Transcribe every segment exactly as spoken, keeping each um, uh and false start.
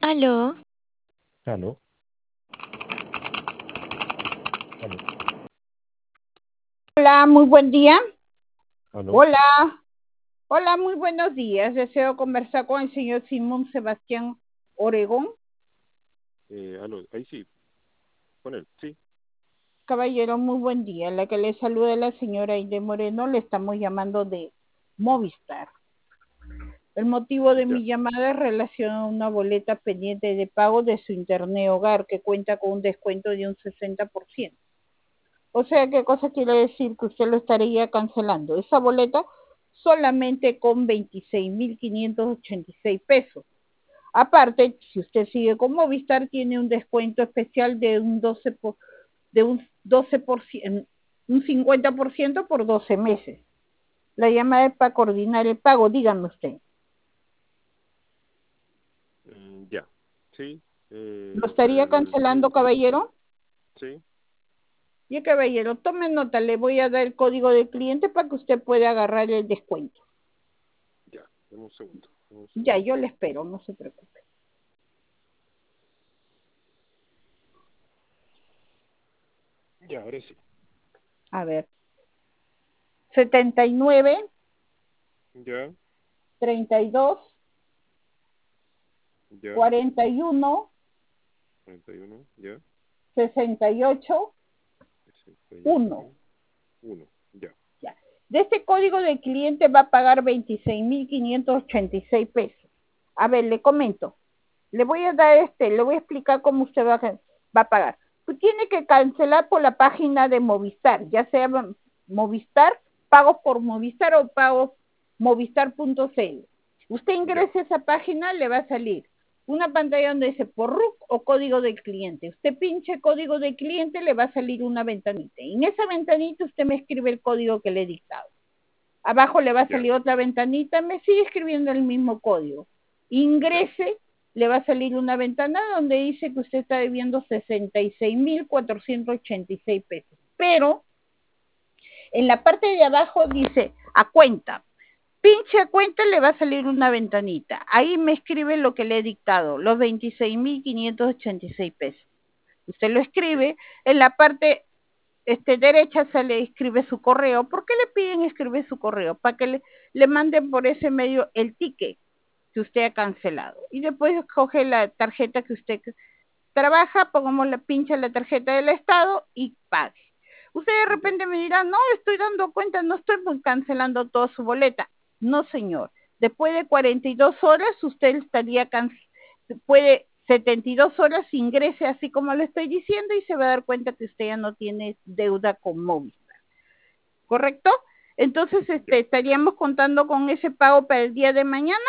Aló, Aló, aló, Hola, muy buen día. aló. Hola, hola, muy buenos días. Deseo conversar con el señor Simón Sebastián Oregón. Eh, aló, ahí sí, con él, sí. Caballero, muy buen día. La que le saluda la señora Aide Moreno, le estamos llamando de Movistar. El motivo de Ya, mi llamada es relacionado a una boleta pendiente de pago de su internet hogar que cuenta con un descuento de un sesenta por ciento. O sea, ¿qué cosa quiere decir? Que usted lo estaría cancelando. Esa boleta solamente con veintiséis mil quinientos ochenta y seis pesos. Aparte, si usted sigue con Movistar, tiene un descuento especial de un doce por, de un doce por ciento, un cincuenta por ciento por doce meses. La llamada es para coordinar el pago, dígame usted. mm, ya, sí, ¿Lo eh, estaría el, cancelando, sí, caballero? sí, Y caballero, tome nota, le voy a dar el código del cliente para que usted pueda agarrar el descuento. ya, dame un segundo, dame un Ya, segundo. yo le espero, no se preocupe. Ya, ahora sí, A ver, setenta y nueve, ya, treinta y dos, ya, cuarenta y uno, cuarenta y uno, ya, sesenta y ocho, sesenta y uno. ocho, uno, ya, Ya. De este código del cliente va a pagar veintiséis mil quinientos ochenta y seis pesos. A ver, le comento. Le voy a dar este, le voy a explicar cómo usted va a, va a pagar. Tú tiene que cancelar por la página de Movistar, ya sea Movistar, pagos por Movistar o pagos movistar punto cl. Usted ya, ingresa a esa página, le va a salir una pantalla donde dice por R U C o código del cliente. Usted pinche código del cliente, le va a salir una ventanita. Y en esa ventanita usted me escribe el código que le he dictado. Abajo le va a ya, salir otra ventanita, me sigue escribiendo el mismo código. ya, Ingrese, le va a salir una ventana donde dice que usted está debiendo sesenta y seis mil cuatrocientos ochenta y seis pesos. Pero en la parte de abajo dice a cuenta. Pinche a cuenta, le va a salir una ventanita. Ahí me escribe lo que le he dictado, los veintiséis mil quinientos ochenta y seis pesos. Usted lo ya, escribe, en la parte este, derecha se le escribe su correo. ¿Por qué le piden escribir su correo? Para que le, le manden por ese medio el ticket que usted ha cancelado. Y después coge la tarjeta que usted trabaja, pongamos la pincha la tarjeta del Estado y pague. Usted de ya, repente me dirá, no, estoy dando cuenta, no estoy cancelando toda su boleta. No, señor. Después de cuarenta y dos horas, usted estaría cancelando, puede setenta y dos horas ingrese así como le estoy diciendo y se va a dar cuenta que usted ya no tiene deuda con Movistar. ¿Correcto? Entonces, ya. este, estaríamos contando con ese pago para el día de mañana.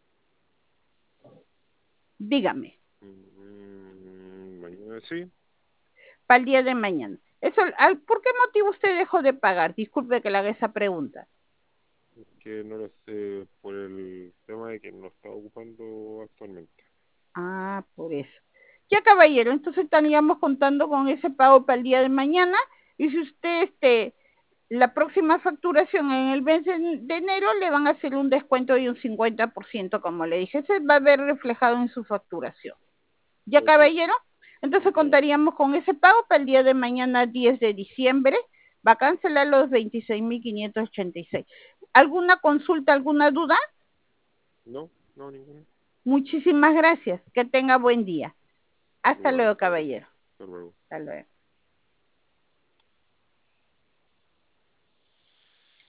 Dígame, Mm, mañana sí, para el día de mañana. Eso, ¿por qué motivo usted dejó de pagar? Disculpe que le haga esa pregunta. que no lo sé por el tema de que no lo está ocupando actualmente. Ah, por eso. Ya, caballero, entonces estaríamos contando con ese pago para el día de mañana. Y si usted, este, la próxima facturación en el mes de enero le van a hacer un descuento de un cincuenta por ciento, como le dije, se va a ver reflejado en su facturación. ¿Ya, Ok, caballero? Entonces ya. contaríamos con ese pago para el día de mañana, diez de diciembre. Va a cancelar los veintiséis mil quinientos ochenta y seis. ¿Alguna consulta, alguna duda? No, no, ninguna. Muchísimas gracias. Que tenga buen día. Hasta Igual, luego, hasta luego. caballero. Hasta luego. Hasta luego.